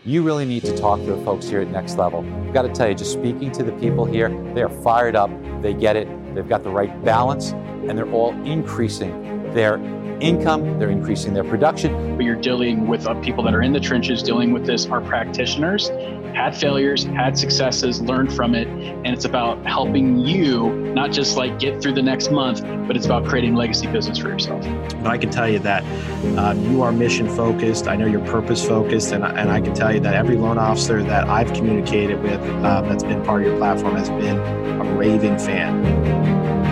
You really need to talk to the folks here at Next Level. I've got to tell you, just speaking to the people here, they are fired up, they get it, they've got the right balance, and they're all increasing their income, they're increasing their production. But you're dealing with people that are in the trenches dealing with this, are practitioners, had failures, had successes, learned from it, and it's about helping you not just like get through the next month, but it's about creating legacy business for yourself. But I can tell you that you are mission focused. I know you're purpose focused, and I can tell you that every loan officer that I've communicated with that's been part of your platform has been a raving fan.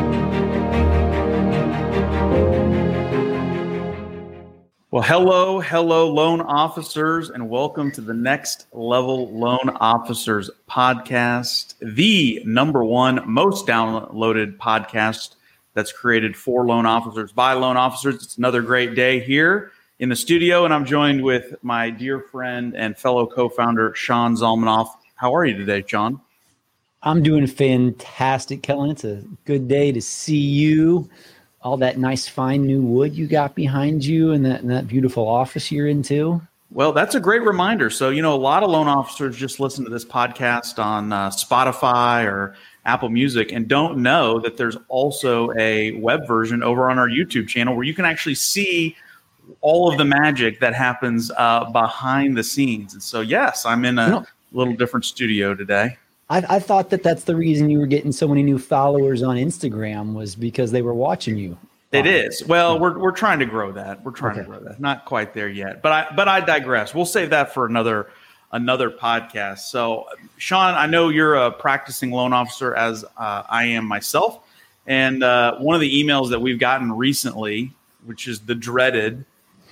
Well, hello, loan officers, and welcome to the Next Level Loan Officers podcast, the number one most downloaded podcast that's created for loan officers by loan officers. It's another great day here in the studio, and I'm joined with my dear friend and fellow co-founder, Sean Zalmanoff. How are you today, Sean? I'm doing fantastic, Kellen. It's a good day to see you. All that nice, fine new wood you got behind you and that beautiful office you're in too. Well, that's a great reminder. So, a lot of loan officers just listen to this podcast on Spotify or Apple Music and don't know that there's also a web version over on our YouTube channel where you can actually see all of the magic that happens behind the scenes. And so, yes, I'm in a little different studio today. I thought that's the reason you were getting so many new followers on Instagram was because they were watching you. It is. Well, we're trying to grow that. We're trying to grow that. Not quite there yet, but I digress. We'll save that for another podcast. So, Sean, I know you're a practicing loan officer, as I am myself, and one of the emails that we've gotten recently, which is the dreaded,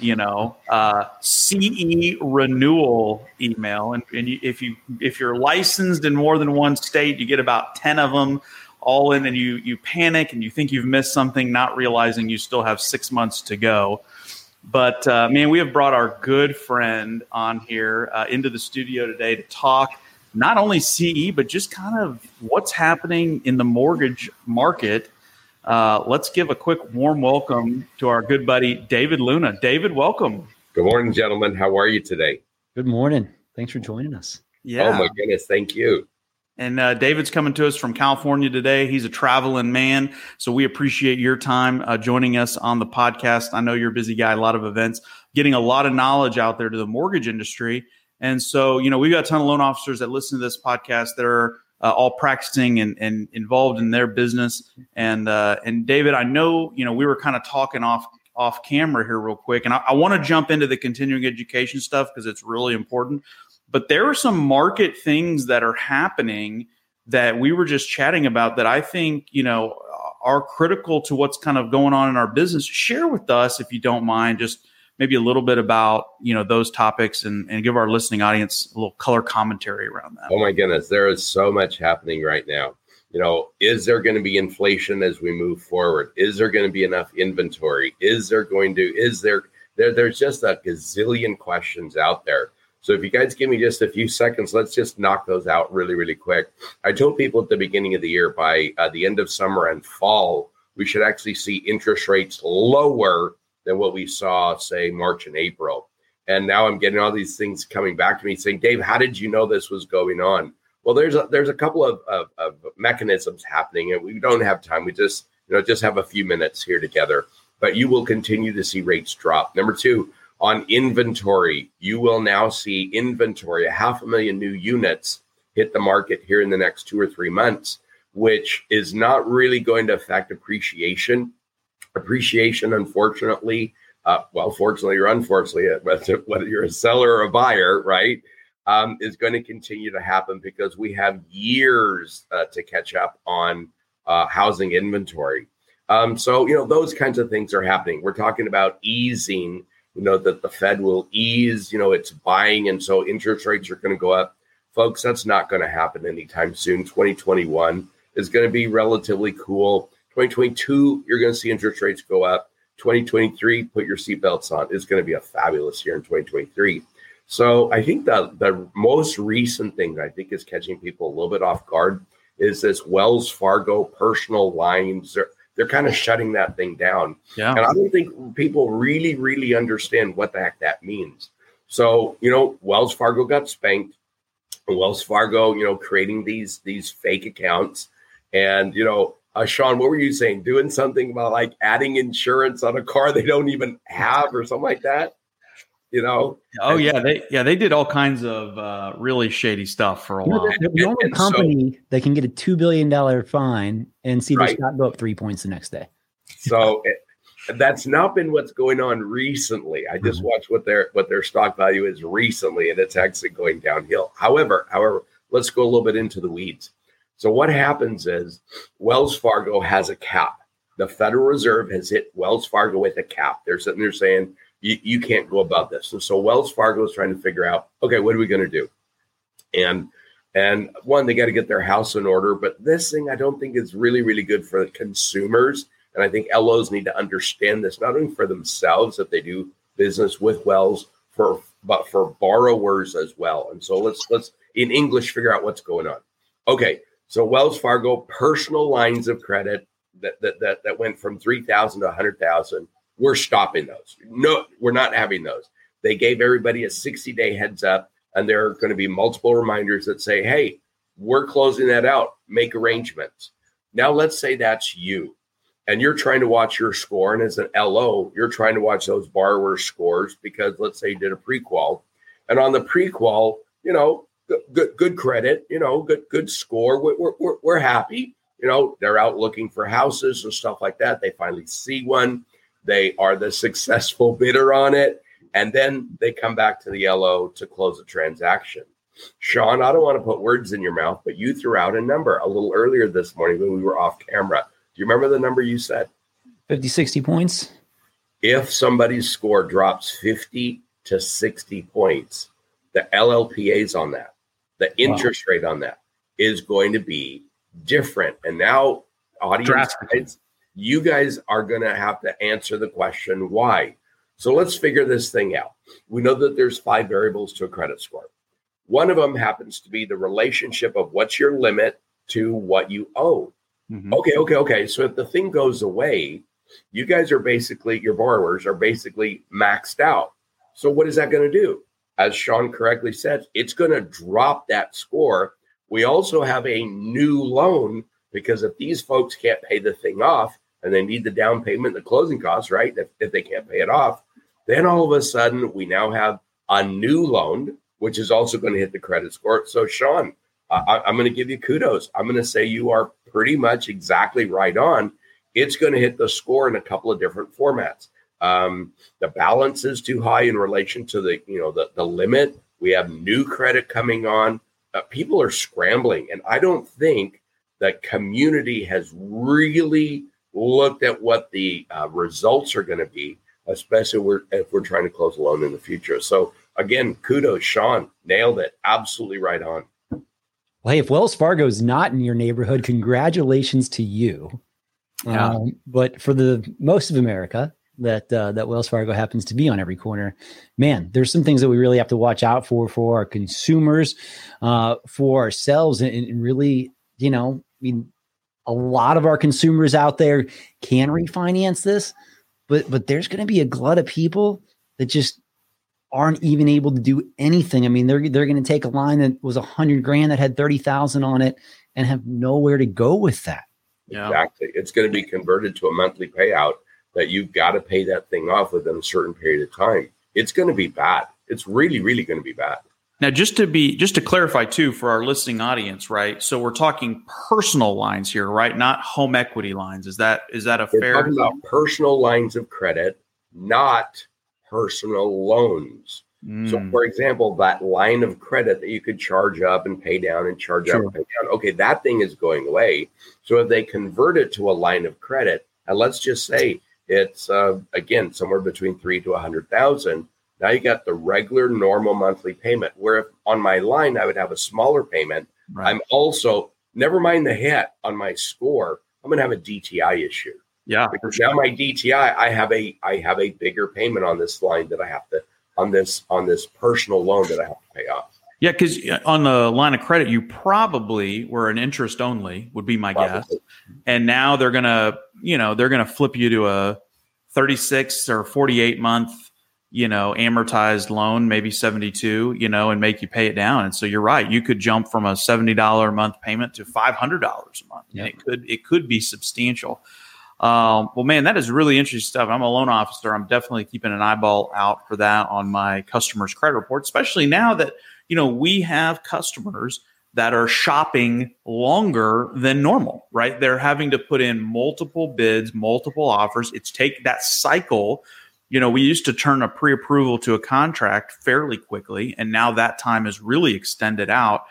CE renewal email. And if you're licensed in more than one state, you get about 10 of them all in, and you panic and you think you've missed something, not realizing you still have 6 months to go. But man, we have brought our good friend on here into the studio today to talk not only CE, but just kind of what's happening in the mortgage market. Let's give a quick warm welcome to our good buddy, David Luna. David, welcome. Good morning, gentlemen. How are you today? Good morning. Thanks for joining us. Yeah. Oh, my goodness. Thank you. And David's coming to us from California today. He's a traveling man, so we appreciate your time joining us on the podcast. I know you're a busy guy, a lot of events, getting a lot of knowledge out there to the mortgage industry. And so, we've got a ton of loan officers that listen to this podcast that are all practicing and involved in their business. And David, I know, we were kind of talking off camera here real quick, and I want to jump into the continuing education stuff because it's really important. But there are some market things that are happening that we were just chatting about that I think, are critical to what's kind of going on in our business. Share with us, if you don't mind, just maybe a little bit about, those topics and give our listening audience a little color commentary around that. Oh, my goodness. There is so much happening right now. Is there going to be inflation as we move forward? Is there going to be enough inventory? There's just a gazillion questions out there. So if you guys give me just a few seconds, let's just knock those out really, really quick. I told people at the beginning of the year, by the end of summer and fall, we should actually see interest rates lower than what we saw, say, March and April. And now I'm getting all these things coming back to me saying, Dave, how did you know this was going on? Well, there's a couple of mechanisms happening, and we don't have time. We just have a few minutes here together. But you will continue to see rates drop. Number two, on inventory, you will now see inventory, 500,000 new units hit the market here in the next 2 or 3 months, which is not really going to affect appreciation. Appreciation, unfortunately, fortunately or unfortunately, whether you're a seller or a buyer, right, is going to continue to happen because we have years to catch up on housing inventory. So, those kinds of things are happening. We're talking about easing, that the Fed will ease, it's buying. And so interest rates are going to go up. Folks, that's not going to happen anytime soon. 2021 is going to be relatively cool. 2022, you're going to see interest rates go up. 2023, put your seatbelts on. It's going to be a fabulous year in 2023. So I think the most recent thing I think is catching people a little bit off guard is this Wells Fargo personal lines. They're kind of shutting that thing down. Yeah. And I don't think people really, really understand what the heck that means. So, Wells Fargo got spanked. Wells Fargo, creating these fake accounts. And, Sean, what were you saying? Doing something about like adding insurance on a car they don't even have or something like that? Oh yeah, they did all kinds of really shady stuff for a while. They're the only company that can get a $2 billion fine and see their stock go up 3 points the next day. So that's not been what's going on recently. I just watched what their stock value is recently, and it's actually going downhill. However, let's go a little bit into the weeds. So what happens is Wells Fargo has a cap. The Federal Reserve has hit Wells Fargo with a cap. They're sitting there saying, you can't go above this. And so Wells Fargo is trying to figure out, okay, what are we going to do? And one, they got to get their house in order. But this thing I don't think is really, really good for the consumers. And I think LOs need to understand this, not only for themselves if they do business with Wells, but for borrowers as well. And so let's in English figure out what's going on. Okay, so Wells Fargo personal lines of credit that went from 3,000 to 100,000. We're stopping those. No, we're not having those. They gave everybody a 60-day heads up, and there are going to be multiple reminders that say, hey, we're closing that out. Make arrangements. Now, let's say that's you, and you're trying to watch your score. And as an LO, you're trying to watch those borrowers' scores because let's say you did a pre-qual. And on the pre-qual, good credit, good score. We're happy. They're out looking for houses and stuff like that. They finally see one. They are the successful bidder on it. And then they come back to the LO to close the transaction. Sean, I don't want to put words in your mouth, but you threw out a number a little earlier this morning when we were off camera. Do you remember the number you said? 50, 60 points. If somebody's score drops 50 to 60 points, the LLPAs on that, the interest rate on that is going to be different. And now, audience guys, you guys are going to have to answer the question, why? So let's figure this thing out. We know that there's 5 variables to a credit score. One of them happens to be the relationship of what's your limit to what you owe. Mm-hmm. Okay. So if the thing goes away, you guys are basically, your borrowers are basically maxed out. So what is that going to do? As Sean correctly said, it's going to drop that score. We also have a new loan because if these folks can't pay the thing off and they need the down payment, the closing costs, right? If they can't pay it off, then all of a sudden we now have a new loan, which is also going to hit the credit score. So Sean, I'm going to give you kudos. I'm going to say you are pretty much exactly right on. It's going to hit the score in a couple of different formats. The balance is too high in relation to the limit. We have new credit coming on. People are scrambling, and I don't think that community has really looked at what the results are going to be, especially if we're trying to close a loan in the future. So again, kudos, Sean, nailed it. Absolutely right on. Well, hey, if Wells Fargo is not in your neighborhood, congratulations to you. Yeah. But for the most of America, that Wells Fargo happens to be on every corner, man, there's some things that we really have to watch out for our consumers, for ourselves, and really, a lot of our consumers out there can refinance this, but there's going to be a glut of people that just aren't even able to do anything. I mean, they're going to take a line that was $100,000 that had 30,000 on it and have nowhere to go with that. Yeah. Exactly. It's going to be converted to a monthly payout that you've got to pay that thing off within a certain period of time. It's going to be bad. It's really, really going to be bad. Now, just to clarify too, for our listening audience, right? So we're talking personal lines here, right? Not home equity lines. Is that a We're fair? talking about personal lines of credit, not personal loans. So, for example, that line of credit that you could charge up and pay down and charge up and pay down. Okay, that thing is going away. So if they convert it to a line of credit, and let's just say it's again somewhere between 3 to 100,000. Now you got the regular normal monthly payment. Where if on my line I would have a smaller payment, right. I'm also, never mind the hit on my score, I'm going to have a DTI issue. Yeah, because now my DTI, I have a bigger payment on this line that I have to on this personal loan that I have to pay off. Yeah, because on the line of credit, you probably were an interest only, would be my guess. And now they're gonna flip you to a 36 or 48 month, amortized loan, maybe 72, and make you pay it down. And so you're right. You could jump from a $70 a month payment to $500 a month. Yep. And it could be substantial. Well, man, that is really interesting stuff. I'm a loan officer. I'm definitely keeping an eyeball out for that on my customers' credit report, especially now that, we have customers that are shopping longer than normal, right? They're having to put in multiple bids, multiple offers. It's take that cycle. We used to turn a pre-approval to a contract fairly quickly, and now that time is really extended out.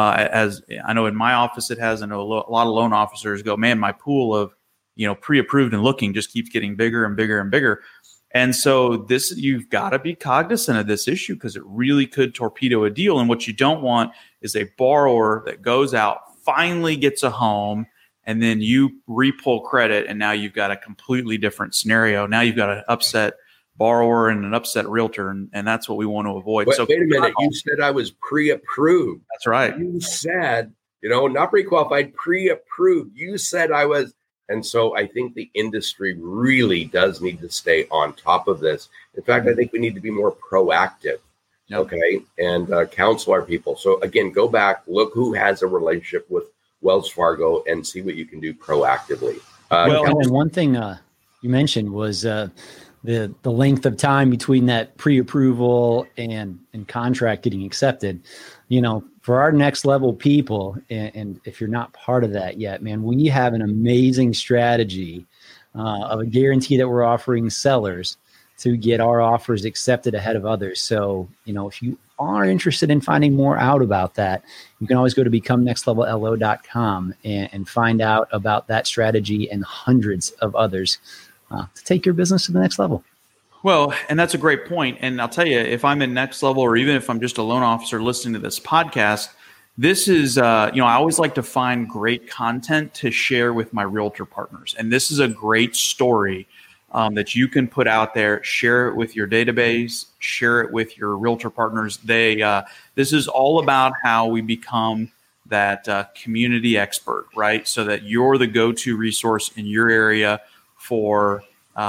As I know in my office it has. I know a lot of loan officers go, man, my pool of pre-approved and looking just keeps getting bigger and bigger and bigger. And so you've got to be cognizant of this issue because it really could torpedo a deal. And what you don't want is a borrower that goes out, finally gets a home, and then you re-pull credit, and now you've got a completely different scenario. Now you've got an upset borrower and an upset realtor, and that's what we want to avoid. Wait a minute. You said I was pre-approved. That's right. You said, not pre-qualified, pre-approved. You said I was. And so I think the industry really does need to stay on top of this. In fact, I think we need to be more proactive, okay, and counsel our people. So again, go back, look who has a relationship with Wells Fargo and see what you can do proactively. And one thing you mentioned was the length of time between that pre-approval and contract getting accepted. For our next level people, and if you're not part of that yet, man, we have an amazing strategy of a guarantee that we're offering sellers to get our offers accepted ahead of others. So, if you are interested in finding more out about that, you can always go to becomenextlevello.com and find out about that strategy and hundreds of others to take your business to the next level. Well, and that's a great point. And I'll tell you, if I'm in Next Level, or even if I'm just a loan officer listening to this podcast, this is, I always like to find great content to share with my realtor partners. And this is a great story that you can put out there, share it with your database, share it with your realtor partners. This is all about how we become that community expert, right? So that you're the go-to resource in your area for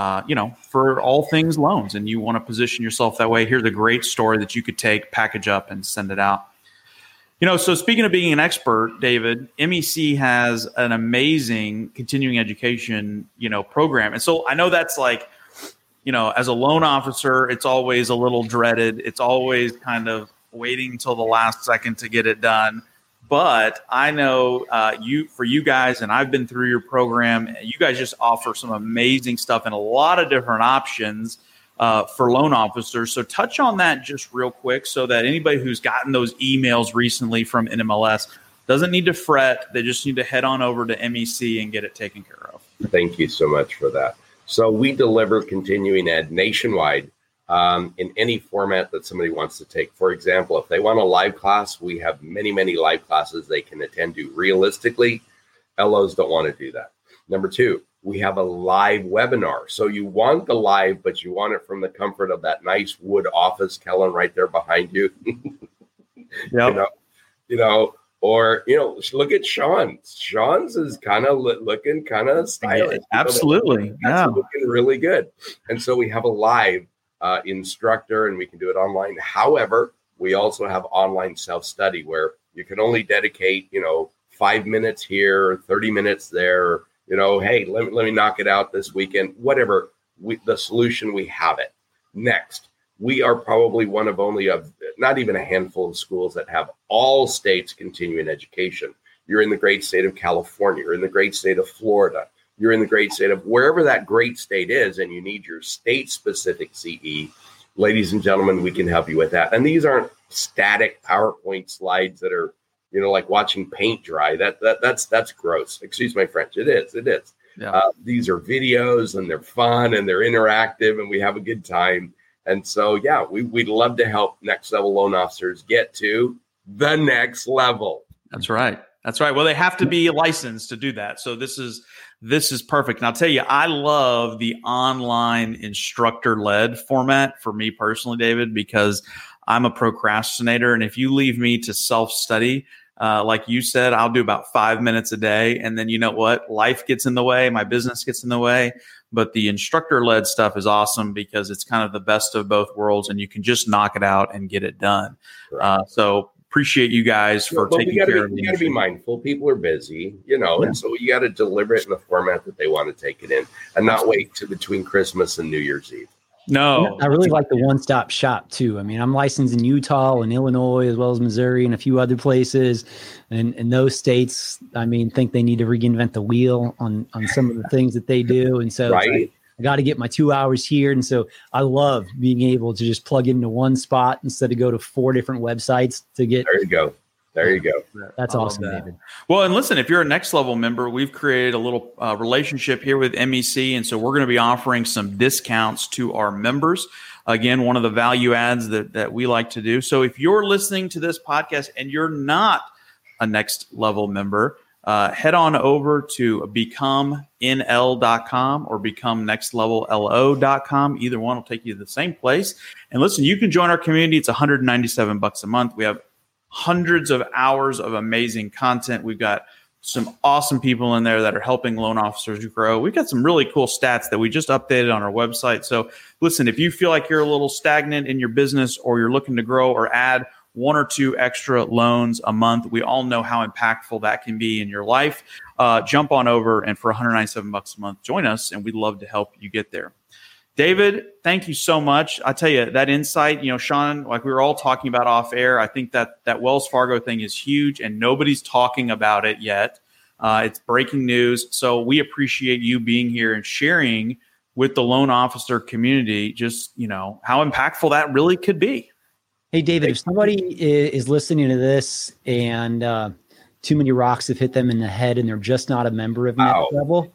all things loans, and you want to position yourself that way. Here's a great story that you could take, package up, and send it out. So speaking of being an expert, David, MEC has an amazing continuing education, program. And so I know that's like, as a loan officer, it's always a little dreaded. It's always kind of waiting until the last second to get it done. But I know for you guys, and I've been through your program, you guys just offer some amazing stuff and a lot of different options for loan officers. So touch on that just real quick so that anybody who's gotten those emails recently from NMLS doesn't need to fret. They just need to head on over to MEC and get it taken care of. Thank you so much for that. So we deliver continuing ed nationwide. In any format that somebody wants to take. For example, if they want a live class, we have many, many live classes they can attend to. Realistically, LOs don't want to do that. Number two, we have a live webinar. So you want the live, but you want it from the comfort of that nice wood office, Kellen, right there behind you. Yep. Or look at Sean's. Sean's is kind of looking kind of stylish. Absolutely. That's looking really good. And so we have a live instructor, and we can do it online. However, we also have online self-study where you can only dedicate, 5 minutes here, 30 minutes there, hey, let me knock it out this weekend, whatever. The solution, we have it. Next, we are probably one of only not even a handful of schools that have all states continuing education. You're in the great state of California, you're in the great state of Florida, you're in the great state of wherever that great state is, and you need your state-specific CE. Ladies and gentlemen, we can help you with that. And these aren't static PowerPoint slides that are, like watching paint dry. That's gross. Excuse my French. It is. Yeah. These are videos, and they're fun, and they're interactive, and we have a good time. And so, yeah, we'd love to help next level loan officers get to the next level. That's right. Well, they have to be licensed to do that. So this is perfect. And I'll tell you, I love the online instructor-led format for me personally, David, because I'm a procrastinator. And if you leave me to self-study, like you said, I'll do about 5 minutes a day. And then you know what? Life gets in the way. My business gets in the way. but the instructor-led stuff is awesome because it's kind of the best of both worlds, and you can just knock it out and get it done. Right. So appreciate you guys for taking care of it. You got to be mindful. People are busy, and so you got to deliver it in the format that they want to take it in, and not wait to between Christmas and New Year's Eve. No, I really like the one-stop shop too. I mean, I'm licensed in Utah and Illinois, as well as Missouri and a few other places. And in those states, I mean, think they need to reinvent the wheel on some of the things that they do. And so right. I got to get my 2 hours here. And so I love being able to just plug into one spot instead of go to 4 different websites to get. There you go. There you go. That's awesome, David. Well, and listen, if you're a Next Level member, we've created a little relationship here with MEC. And so we're going to be offering some discounts to our members. Again, one of the value adds that we like to do. So if you're listening to this podcast and you're not a Next Level member, head on over to becomenl.com or becomenextlevello.com. Either one will take you to the same place. And listen, you can join our community. It's $197 a month. We have hundreds of hours of amazing content. We've got some awesome people in there that are helping loan officers grow. We've got some really cool stats that we just updated on our website. So listen, if you feel like you're a little stagnant in your business or you're looking to grow or add 1 or 2 extra loans a month, we all know how impactful that can be in your life. Jump on over and for $197 a month, join us, and we'd love to help you get there. David, thank you so much. I tell you, that insight, Sean, like we were all talking about off air, I think that Wells Fargo thing is huge and nobody's talking about it yet. It's breaking news. So we appreciate you being here and sharing with the loan officer community just, how impactful that really could be. Hey, David, if somebody is listening to this and too many rocks have hit them in the head and they're just not a member of Next Level,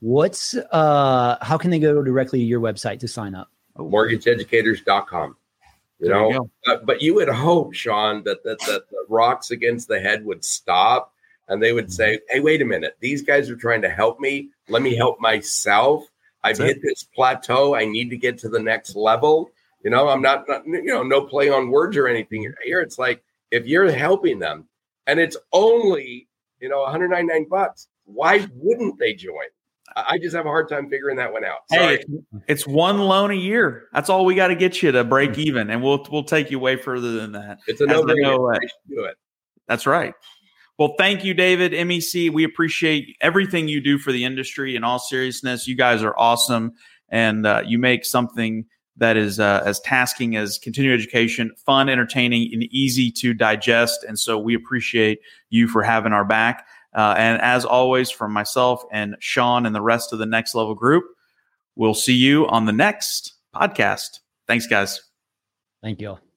how can they go directly to your website to sign up? MortgageEducators.com. But you would hope, Sean, that the rocks against the head would stop and they would say, hey, wait a minute. These guys are trying to help me. Let me help myself. I've hit this plateau. I need to get to the next level. I'm not no play on words or anything here. It's like, if you're helping them and it's only, $199, why wouldn't they join? I just have a hard time figuring that one out. Sorry. Hey, it's 1 loan a year. That's all we got to get you to break even, and we'll take you way further than that. It's a no-brainer. Do it. That's right. Well, thank you, David, MEC. We appreciate everything you do for the industry. In all seriousness, you guys are awesome, and you make something that is as tasking as continuing education, fun, entertaining, and easy to digest. And so we appreciate you for having our back. And as always, from myself and Sean and the rest of the Next Level group, we'll see you on the next podcast. Thanks, guys. Thank you all.